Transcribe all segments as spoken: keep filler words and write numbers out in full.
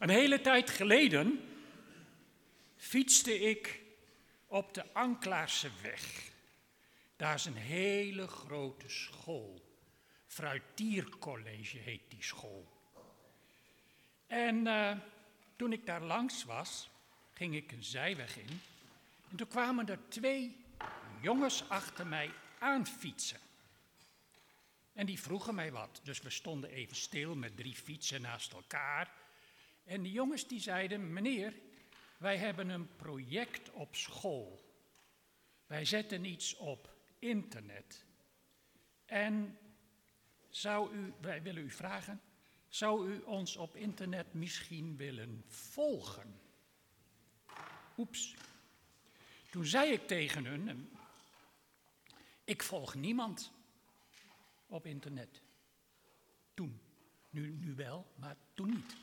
Een hele tijd geleden fietste ik op de Anklaarse weg. Daar is een hele grote school. Fruitiercollege heet die school. En uh, toen ik daar langs was, ging ik een zijweg in. En toen kwamen er twee jongens achter mij aanfietsen. En die vroegen mij wat. Dus we stonden even stil met drie fietsen naast elkaar. En die jongens die zeiden, meneer, wij hebben een project op school. Wij zetten iets op internet. En zou u, wij willen u vragen, zou u ons op internet misschien willen volgen? Oeps. Toen zei ik tegen hun, ik volg niemand op internet. Toen. Nu, nu wel, maar toen niet.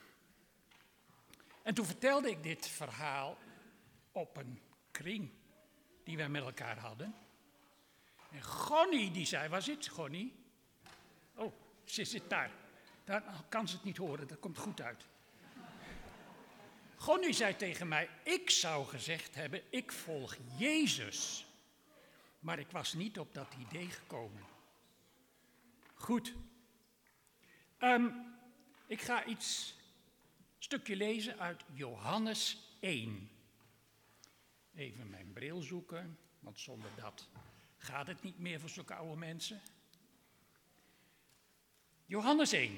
En toen vertelde ik dit verhaal op een kring die wij met elkaar hadden. En Gonnie die zei, waar zit Gonnie? Oh, ze zit daar. Daar kan ze het niet horen, dat komt goed uit. Gonnie zei tegen mij, ik zou gezegd hebben, ik volg Jezus. Maar ik was niet op dat idee gekomen. Goed. Um, ik ga iets, een stukje lezen uit Johannes één. Even mijn bril zoeken, want zonder dat gaat het niet meer voor zulke oude mensen. Johannes één.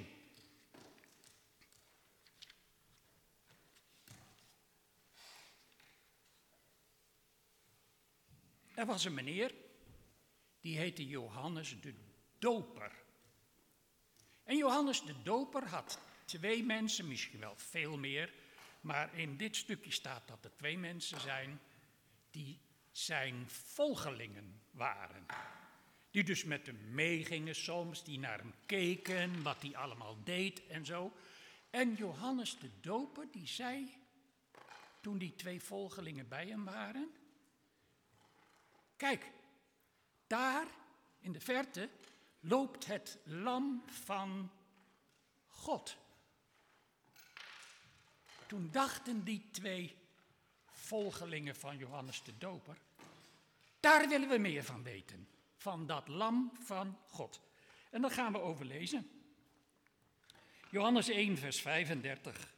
Er was een meneer, die heette Johannes de Doper. En Johannes de Doper had twee mensen, misschien wel veel meer, maar in dit stukje staat dat er twee mensen zijn die zijn volgelingen waren. Die dus met hem meegingen soms, die naar hem keken, wat hij allemaal deed en zo. En Johannes de Doper, die zei, toen die twee volgelingen bij hem waren, kijk, daar in de verte loopt het lam van God. Toen dachten die twee volgelingen van Johannes de Doper, daar willen we meer van weten, van dat lam van God. En daar gaan we over lezen. Johannes één, vers vijfendertig.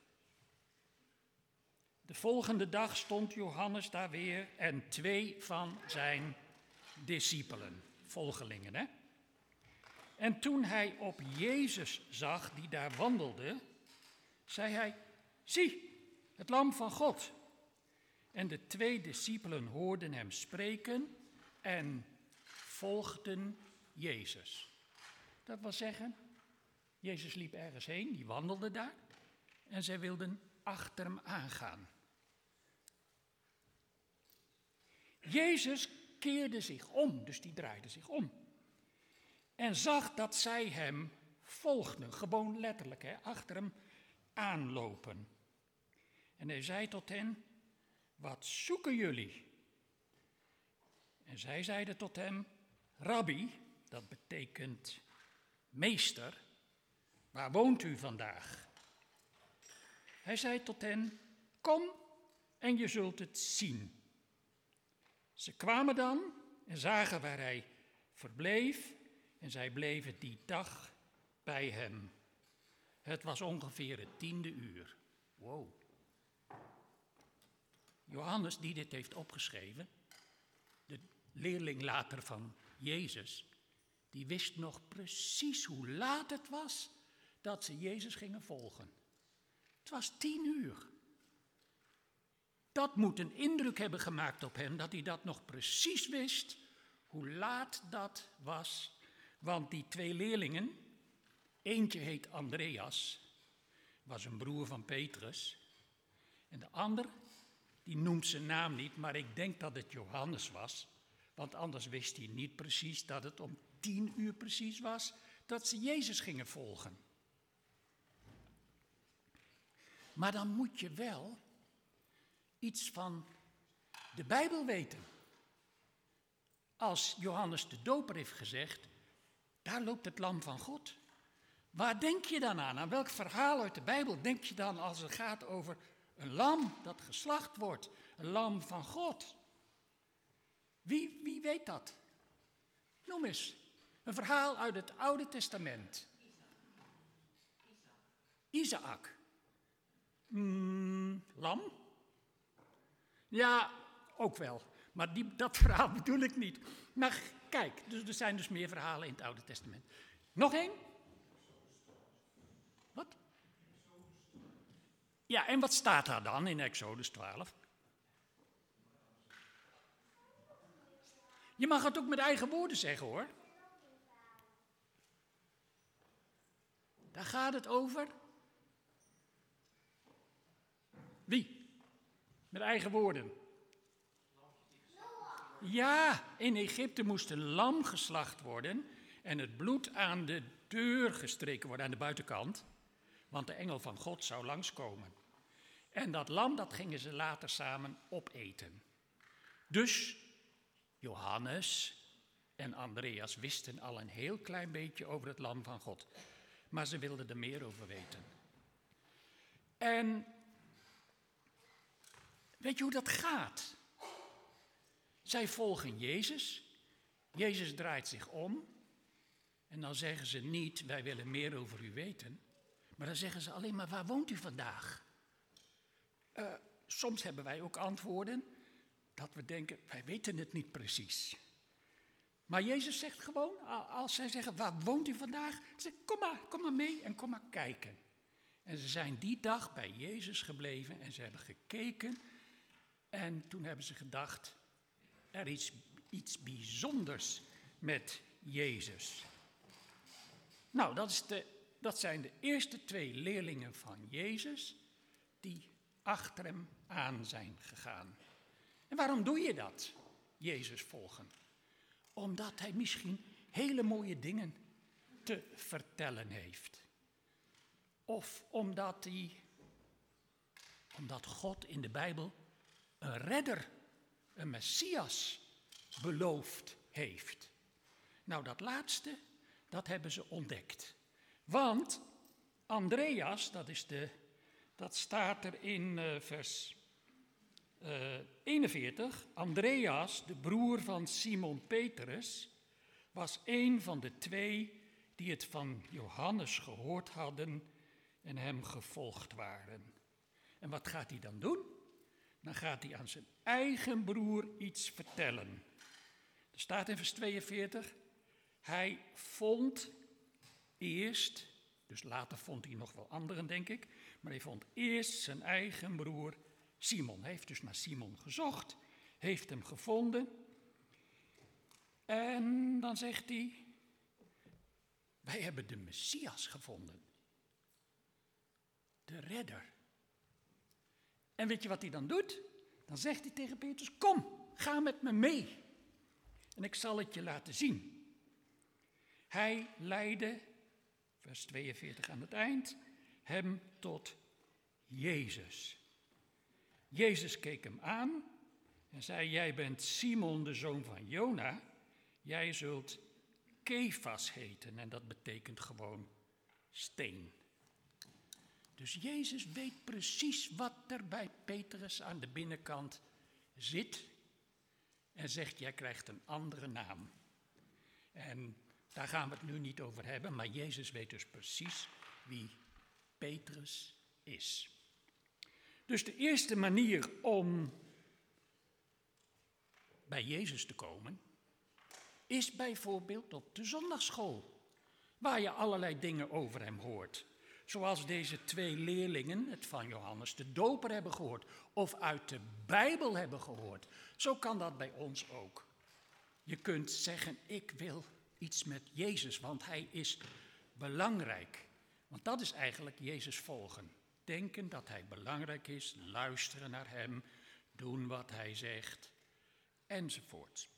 De volgende dag stond Johannes daar weer en twee van zijn discipelen, volgelingen, hè? En toen hij op Jezus zag die daar wandelde, zei hij, zie, het lam van God. En de twee discipelen hoorden hem spreken en volgden Jezus. Dat wil zeggen, Jezus liep ergens heen, die wandelde daar en zij wilden achter hem aangaan. Jezus keerde zich om, dus die draaide zich om. En zag dat zij hem volgden, gewoon letterlijk, hè, achter hem aanlopen. En hij zei tot hen, wat zoeken jullie? En zij zeiden tot hem, Rabbi, dat betekent meester, waar woont u vandaag? Hij zei tot hen, kom en je zult het zien. Ze kwamen dan en zagen waar hij verbleef en zij bleven die dag bij hem. Het was ongeveer het tiende uur. Wow. Johannes, die dit heeft opgeschreven, de leerling later van Jezus, die wist nog precies hoe laat het was dat ze Jezus gingen volgen. Het was tien uur. Dat moet een indruk hebben gemaakt op hem, dat hij dat nog precies wist, hoe laat dat was. Want die twee leerlingen, eentje heet Andreas, was een broer van Petrus. En de ander, die noemt zijn naam niet, maar ik denk dat het Johannes was. Want anders wist hij niet precies dat het om tien uur precies was dat ze Jezus gingen volgen. Maar dan moet je wel iets van de Bijbel weten. Als Johannes de Doper heeft gezegd, daar loopt het lam van God. Waar denk je dan aan? Aan welk verhaal uit de Bijbel denk je dan als het gaat over een lam dat geslacht wordt? Een lam van God. Wie, wie weet dat? Noem eens. Een verhaal uit het Oude Testament. Isaac. Mm, lam? Ja, ook wel. Maar die, dat verhaal bedoel ik niet. Maar kijk, dus er zijn dus meer verhalen in het Oude Testament. Nog één? Wat? Ja, en wat staat daar dan in Exodus twaalf? Je mag het ook met eigen woorden zeggen, hoor. Daar gaat het over. Wie? Met eigen woorden. Ja, in Egypte moest een lam geslacht worden en het bloed aan de deur gestreken worden, aan de buitenkant, want de engel van God zou langskomen. En dat lam, dat gingen ze later samen opeten. Dus Johannes en Andreas wisten al een heel klein beetje over het lam van God, maar ze wilden er meer over weten. En weet je hoe dat gaat? Zij volgen Jezus. Jezus draait zich om. En dan zeggen ze niet, wij willen meer over u weten. Maar dan zeggen ze alleen maar, waar woont u vandaag? Uh, soms hebben wij ook antwoorden dat we denken, wij weten het niet precies. Maar Jezus zegt gewoon, als zij zeggen, waar woont u vandaag? Ze kom maar, kom maar mee en kom maar kijken. En ze zijn die dag bij Jezus gebleven en ze hebben gekeken. En toen hebben ze gedacht, er is iets bijzonders met Jezus. Nou, dat, is de, dat zijn de eerste twee leerlingen van Jezus die achter hem aan zijn gegaan. En waarom doe je dat, Jezus volgen? Omdat hij misschien hele mooie dingen te vertellen heeft. Of omdat hij, omdat God in de Bijbel een redder, een Messias beloofd heeft. Nou, dat laatste, dat hebben ze ontdekt. Want Andreas, dat, is de, dat staat er in uh, vers uh, eenenveertig. Andreas, de broer van Simon Petrus, was een van de twee die het van Johannes gehoord hadden en hem gevolgd waren. En wat gaat hij dan doen? Dan gaat hij aan zijn eigen broer iets vertellen. Er staat in vers tweeënveertig, hij vond eerst, dus later vond hij nog wel anderen denk ik, maar hij vond eerst zijn eigen broer Simon. Hij heeft dus naar Simon gezocht, heeft hem gevonden. En dan zegt hij, wij hebben de Messias gevonden. De redder. En weet je wat hij dan doet? Dan zegt hij tegen Petrus, kom, ga met me mee. En ik zal het je laten zien. Hij leidde, vers tweeënveertig aan het eind, hem tot Jezus. Jezus keek hem aan en zei, jij bent Simon, de zoon van Jona. Jij zult Kefas heten en dat betekent gewoon steen. Dus Jezus weet precies wat er bij Petrus aan de binnenkant zit en zegt, jij krijgt een andere naam. En daar gaan we het nu niet over hebben, maar Jezus weet dus precies wie Petrus is. Dus de eerste manier om bij Jezus te komen, is bijvoorbeeld op de zondagschool, waar je allerlei dingen over hem hoort. Zoals deze twee leerlingen het van Johannes de Doper hebben gehoord, of uit de Bijbel hebben gehoord. Zo kan dat bij ons ook. Je kunt zeggen, ik wil iets met Jezus, want hij is belangrijk. Want dat is eigenlijk Jezus volgen. Denken dat hij belangrijk is, luisteren naar hem, doen wat hij zegt, enzovoort.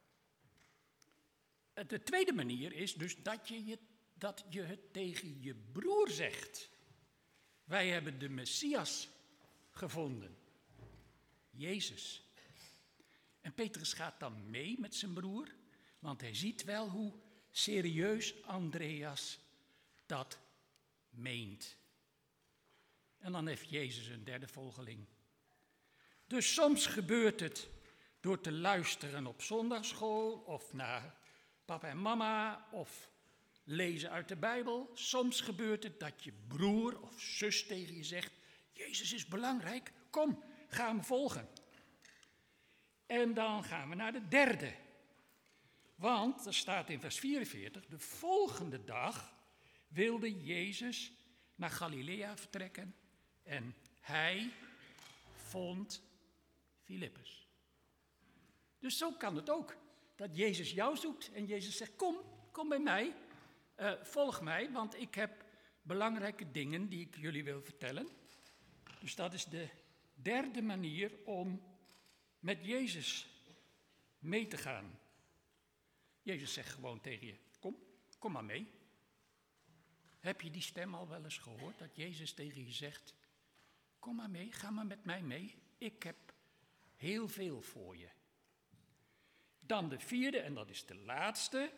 De tweede manier is dus dat je, je, dat je het tegen je broer zegt. Wij hebben de Messias gevonden, Jezus. En Petrus gaat dan mee met zijn broer, want hij ziet wel hoe serieus Andreas dat meent. En dan heeft Jezus een derde volgeling. Dus soms gebeurt het door te luisteren op zondagsschool of naar papa en mama of lezen uit de Bijbel. Soms gebeurt het dat je broer of zus tegen je zegt, Jezus is belangrijk, kom, ga me volgen. En dan gaan we naar de derde. Want er staat in vers vierenveertig, de volgende dag wilde Jezus naar Galilea vertrekken en hij vond Filippus. Dus zo kan het ook, dat Jezus jou zoekt en Jezus zegt, kom, kom bij mij, uh, volg mij, want ik heb belangrijke dingen die ik jullie wil vertellen. Dus dat is de derde manier om met Jezus mee te gaan. Jezus zegt gewoon tegen je, kom, kom maar mee. Heb je die stem al wel eens gehoord, dat Jezus tegen je zegt, kom maar mee, ga maar met mij mee, ik heb heel veel voor je. Dan de vierde, en dat is de laatste,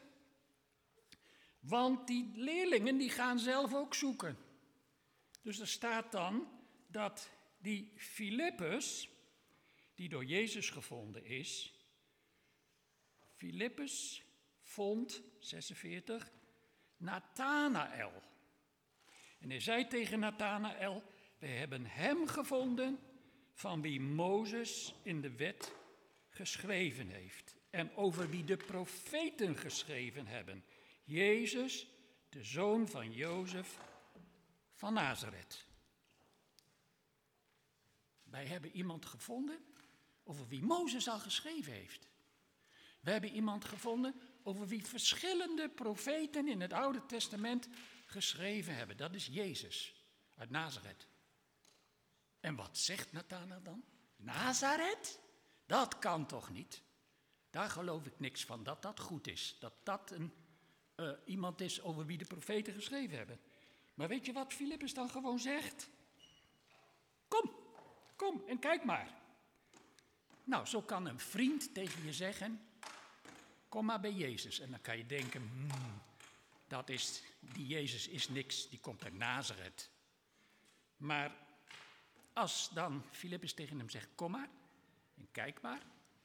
want die leerlingen die gaan zelf ook zoeken. Dus er staat dan dat die Filippus, die door Jezus gevonden is, Filippus vond, zesenveertig, Nathanaël. En hij zei tegen Nathanaël, we hebben hem gevonden van wie Mozes in de wet geschreven heeft. En over wie de profeten geschreven hebben. Jezus, de zoon van Jozef van Nazareth. Wij hebben iemand gevonden over wie Mozes al geschreven heeft. We hebben iemand gevonden over wie verschillende profeten in het Oude Testament geschreven hebben. Dat is Jezus uit Nazareth. En wat zegt Nathanaël dan? Nazareth? Dat kan toch niet? Daar geloof ik niks van, dat dat goed is. Dat dat een, uh, iemand is over wie de profeten geschreven hebben. Maar weet je wat Filippus dan gewoon zegt? Kom, kom en kijk maar. Nou, zo kan een vriend tegen je zeggen, kom maar bij Jezus. En dan kan je denken, hmm, dat is, die Jezus is niks, die komt uit Nazareth. Maar als dan Filippus tegen hem zegt, kom maar en kijk maar,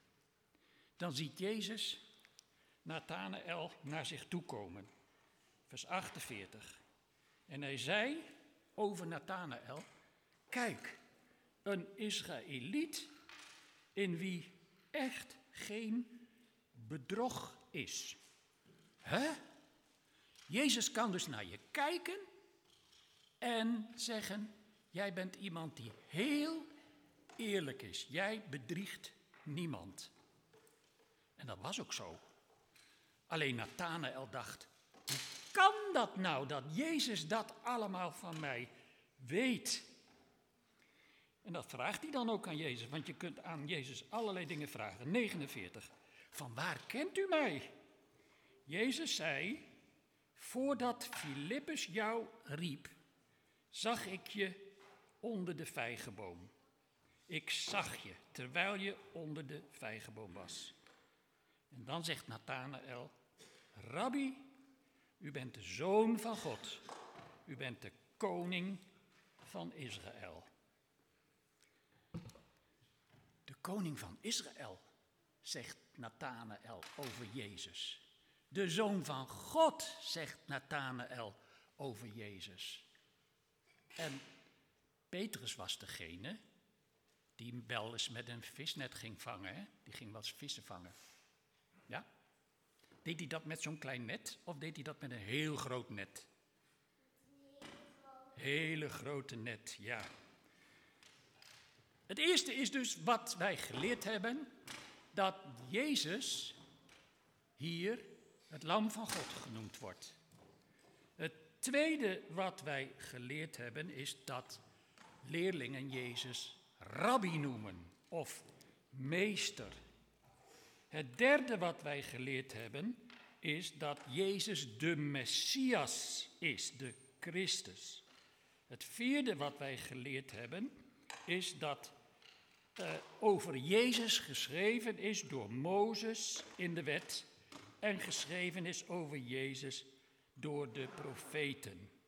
dan ziet Jezus Nathanaël naar zich toe komen. Vers achtenveertig. En hij zei over Nathanaël, kijk, een Israëliet in wie echt geen bedrog is. Hè? Jezus kan dus naar je kijken en zeggen, jij bent iemand die heel eerlijk is. Jij bedriegt niemand. En dat was ook zo. Alleen Nathanaël dacht, hoe kan dat nou, dat Jezus dat allemaal van mij weet? En dat vraagt hij dan ook aan Jezus, want je kunt aan Jezus allerlei dingen vragen. negenenveertig. Van waar kent u mij? Jezus zei, voordat Filippus jou riep, zag ik je onder de vijgenboom. Ik zag je, terwijl je onder de vijgenboom was. En dan zegt Nathanaël, Rabbi, u bent de zoon van God. U bent de koning van Israël. De koning van Israël, zegt Nathanaël over Jezus. De zoon van God, zegt Nathanaël over Jezus. En Petrus was degene die wel eens met een visnet ging vangen. Hè? Die ging wel eens vissen vangen. Ja? Deed hij dat met zo'n klein net of deed hij dat met een heel groot net? Hele grote net, ja. Het eerste is dus wat wij geleerd hebben, dat Jezus hier het lam van God genoemd wordt. Het tweede wat wij geleerd hebben is dat leerlingen Jezus rabbi noemen of meester. Het derde wat wij geleerd hebben is dat Jezus de Messias is, de Christus. Het vierde wat wij geleerd hebben is dat uh, over Jezus geschreven is door Mozes in de wet en geschreven is over Jezus door de profeten.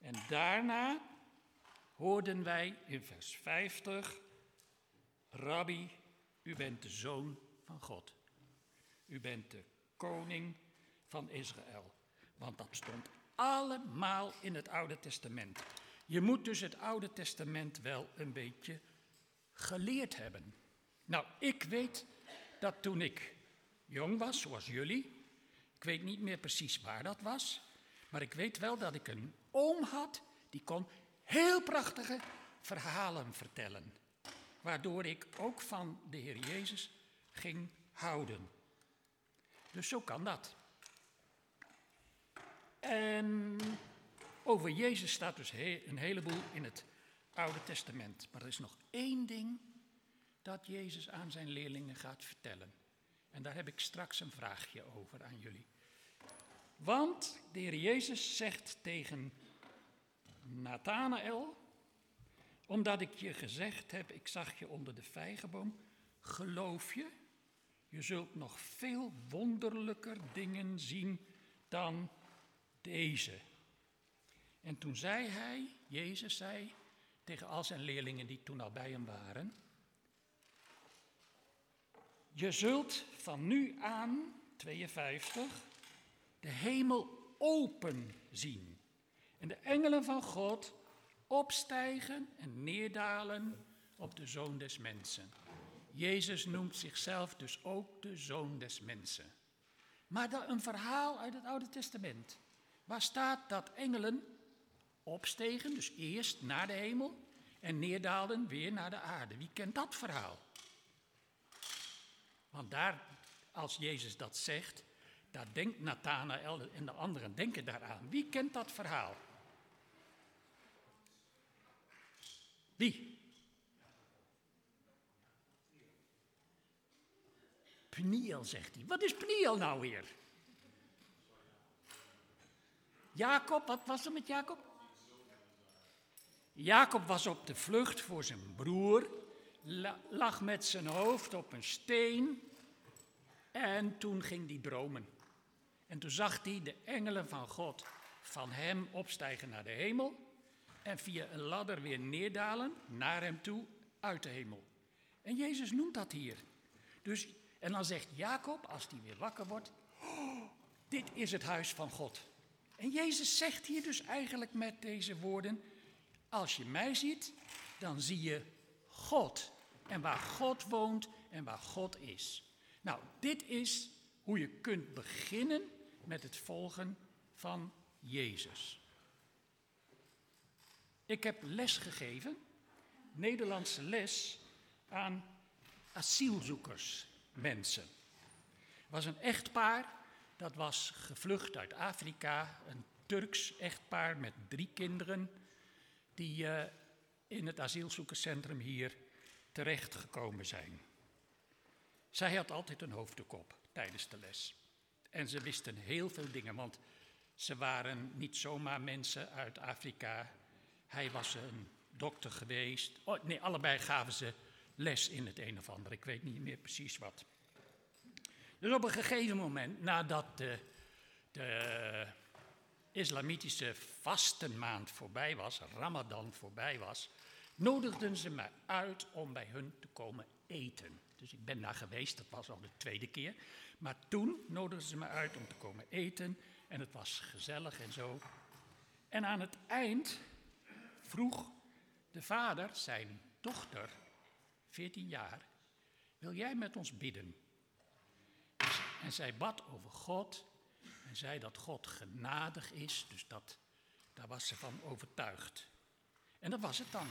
En daarna hoorden wij in vers vijftig, Rabbi, u bent de Zoon van God. U bent de koning van Israël. Want dat stond allemaal in het Oude Testament. Je moet dus het Oude Testament wel een beetje geleerd hebben. Nou, ik weet dat toen ik jong was, zoals jullie, ik weet niet meer precies waar dat was, maar ik weet wel dat ik een oom had, die kon heel prachtige verhalen vertellen. Waardoor ik ook van de Heer Jezus ging houden. Dus zo kan dat. En over Jezus staat dus een heleboel in het Oude Testament. Maar er is nog één ding dat Jezus aan zijn leerlingen gaat vertellen. En daar heb ik straks een vraagje over aan jullie. Want de Heer Jezus zegt tegen Nathanael, omdat ik je gezegd heb, ik zag je onder de vijgenboom, geloof je? Je zult nog veel wonderlijker dingen zien dan deze. En toen zei hij, Jezus zei tegen al zijn leerlingen die toen al bij hem waren, je zult van nu aan, tweeënvijftig, de hemel open zien. En de engelen van God opstijgen en neerdalen op de Zoon des Mensen. Jezus noemt zichzelf dus ook de Zoon des Mensen. Maar dan een verhaal uit het Oude Testament. Waar staat dat engelen opstegen, dus eerst naar de hemel, en neerdaalden weer naar de aarde. Wie kent dat verhaal? Want daar, als Jezus dat zegt, daar denkt Nathanael en de anderen denken daaraan. Wie kent dat verhaal? Wie? Peniel, zegt hij. Wat is Peniel nou weer? Jacob, wat was er met Jacob? Jacob was op de vlucht voor zijn broer, lag met zijn hoofd op een steen en toen ging hij dromen. En toen zag hij de engelen van God van hem opstijgen naar de hemel en via een ladder weer neerdalen naar hem toe uit de hemel. En Jezus noemt dat hier. Dus, en dan zegt Jacob, als hij weer wakker wordt, oh, dit is het huis van God. En Jezus zegt hier dus eigenlijk met deze woorden, als je mij ziet, dan zie je God. En waar God woont en waar God is. Nou, dit is hoe je kunt beginnen met het volgen van Jezus. Ik heb les gegeven, Nederlandse les, aan asielzoekersmensen. Er was een echtpaar, dat was gevlucht uit Afrika, een Turks echtpaar met drie kinderen, die uh, in het asielzoekerscentrum hier terechtgekomen zijn. Zij had altijd een hoofddoek op tijdens de les. En ze wisten heel veel dingen, want ze waren niet zomaar mensen uit Afrika. Hij was een dokter geweest. Oh, nee, allebei gaven ze les in het een of ander. Ik weet niet meer precies wat. Dus op een gegeven moment, nadat de, de islamitische vastenmaand voorbij was, Ramadan voorbij was, nodigden ze me uit om bij hun te komen eten. Dus ik ben daar geweest, dat was al de tweede keer. Maar toen nodigden ze me uit om te komen eten en het was gezellig en zo. En aan het eind vroeg de vader zijn dochter, veertien jaar, wil jij met ons bidden? En zij bad over God en zei dat God genadig is, dus dat, daar was ze van overtuigd. En dat was het dan.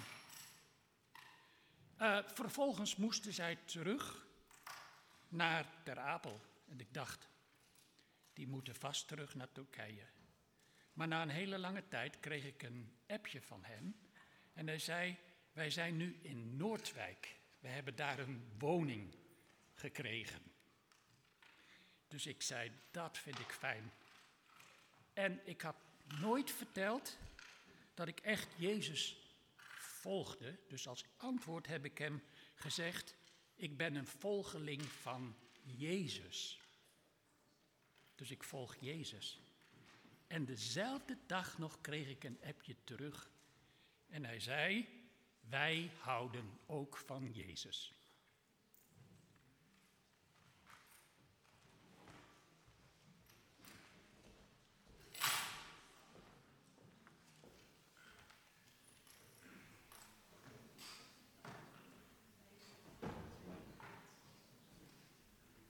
Uh, vervolgens moesten zij terug naar Ter Apel. En ik dacht, die moeten vast terug naar Turkije. Maar na een hele lange tijd kreeg ik een appje van hem. En hij zei, wij zijn nu in Noordwijk. We hebben daar een woning gekregen. Dus ik zei, dat vind ik fijn. En ik had nooit verteld dat ik echt Jezus volgde. Dus als antwoord heb ik hem gezegd, ik ben een volgeling van Jezus. Dus ik volg Jezus. En dezelfde dag nog kreeg ik een appje terug. En hij zei, wij houden ook van Jezus.